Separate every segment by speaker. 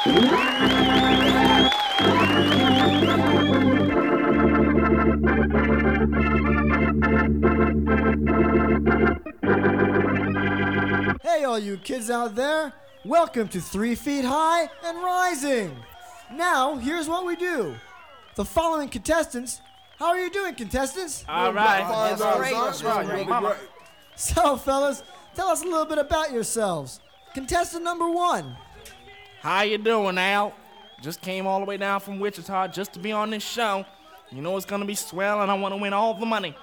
Speaker 1: Hey, all you kids out there. Welcome to 3 Feet High and Rising. Now, here's what we do. The following contestants. How are you doing, contestants?
Speaker 2: All right. That's right.
Speaker 1: So, fellas, tell us a little bit about yourselves. Contestant number 1.
Speaker 2: How you doing, Al? Just came all the way down from Wichita just to be on this show. You know it's gonna be swell, and I want to win all the money.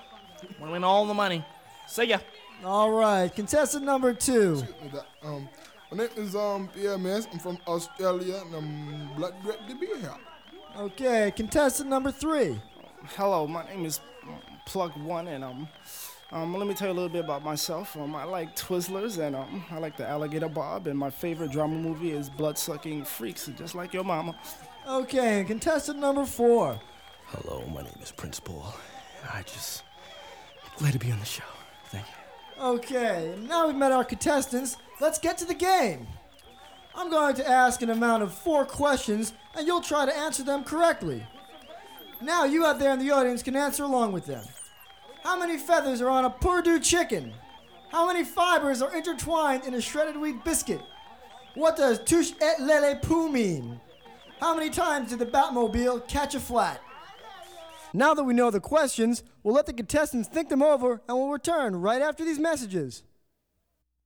Speaker 2: See ya.
Speaker 1: All right, contestant number 2.
Speaker 3: My name is PMS. I'm from Australia, and I'm glad to be here.
Speaker 1: Okay, contestant number 3.
Speaker 4: Hello, my name is Plug One, and let me tell you a little bit about myself. I like Twizzlers, and I like the Alligator Bob, and my favorite drama movie is Blood-Sucking Freaks, just like your mama.
Speaker 1: Okay, and contestant number 4.
Speaker 5: Hello, my name is Prince Paul. I'm glad to be on the show. Thank you.
Speaker 1: Okay, now we've met our contestants, let's get to the game. I'm going to ask an amount of 4 questions, and you'll try to answer them correctly. Now you out there in the audience can answer along with them. How many feathers are on a Purdue chicken? How many fibers are intertwined in a shredded wheat biscuit? What does touche et lele pou mean? How many times did the Batmobile catch a flat? Now that we know the questions, we'll let the contestants think them over and we'll return right after these messages.